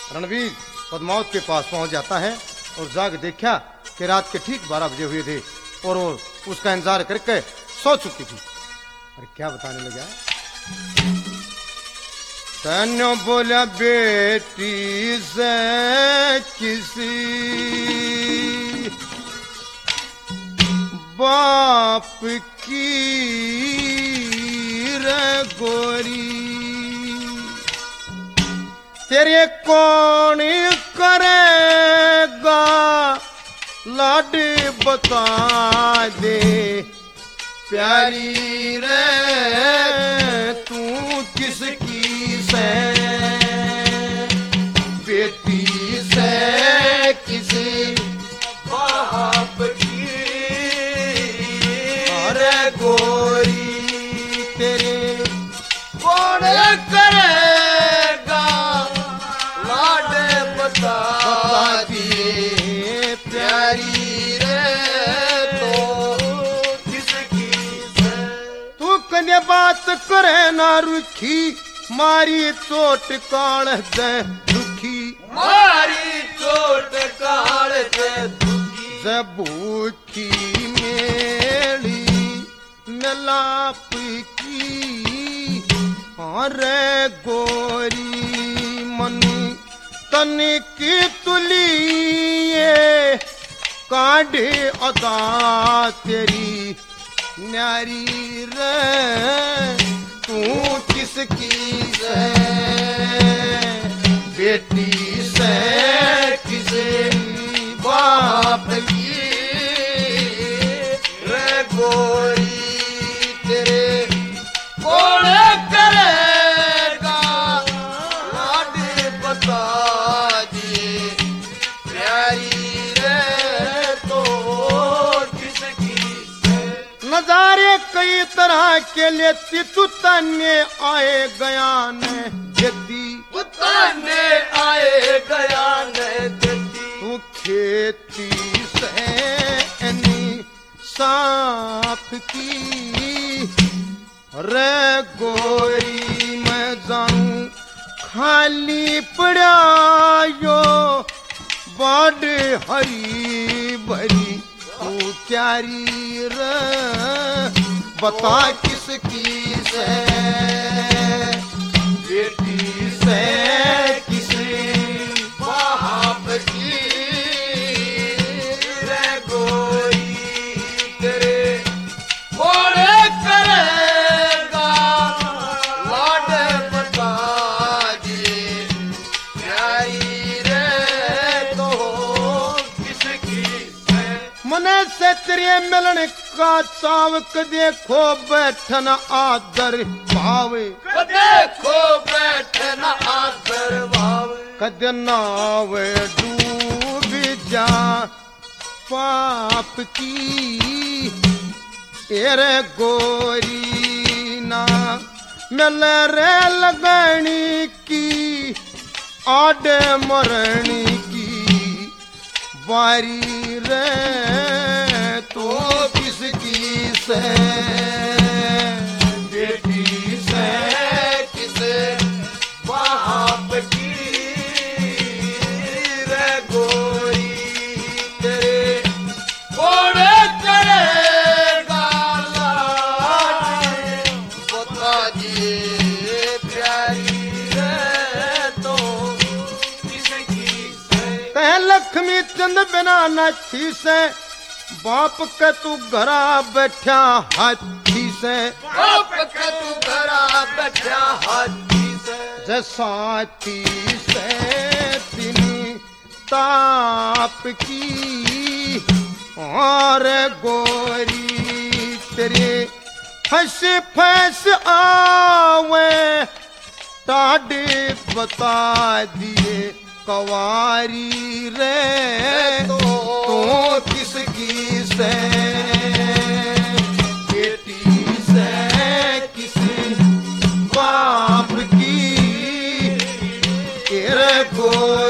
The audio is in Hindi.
रणवीर पद्मावत के पास पहुंच जाता है और जाग देखा कि रात के ठीक 12 बजे हुए थे और वो उसका इंतजार करके सो चुकी थी। और क्या बताने लगा, तन्नो बोला बेटी से किसी बाप की रे गोरी, तेरे कौन करेगा लाड बता दे प्यारी रे, तू किसकी से बेटी से किसी बाप की अरे गोरी, तेरे कौन करेगा लाड बता दिए प्यारी रे, तो किसकी से तू कन्या बात करे ना रुखी, मारी चोट काल दे दुखी, मारी चोट काल दे दुखी, जब भूखी मेली मिलाप की अरे गोरी, मन तन की तुलिए काढ़े अदा तेरी न्यारी रे, तू किसकी से बेटी से किसी बाप की रे गोरी, तेरे कौन करेगा लाड बता दिए प्यारी रे, तो किसकी से नजारे कई तरह के लेती तू तन्ने आए गया ने देती, ताने आए गया ने देती, तू खेती से सांप की रे गोरी, मैं जाऊं खाली पड़ा यो बाड हरी भरी, तू प्यारी रे बता किसकी से बेटी से किसी बाप की रे गोरी, तेरे कौन करेगा लाड बता दिए प्यारी रे, तो किसकी मने से तेरे मिलन का चावक देखो बैठन आदर भावे, देखो बैठना आदर भाव, कद नाव डूब जा पाप की एरे गोरी, ना मिल रे लगनी की आडे मरणी की बारी रे, तो किसकी से बेटी से किसे बाप की रे गोरी, तेरे कौन करेगा लाड बता दिए प्यारी रे, तो किसकी से कह लक्ष्मी चंद बिना नथी से बाप के तू घरा बैठा हाथी से, बाप के तू घरा बैठा हाथी से, जैसाथी से तिनी ताप की और गोरी, तेरे फंस फंस आवे टाडे बता दिए कवारी रे, तो किसकी से बेटी से किसी बाप की रे गोरी,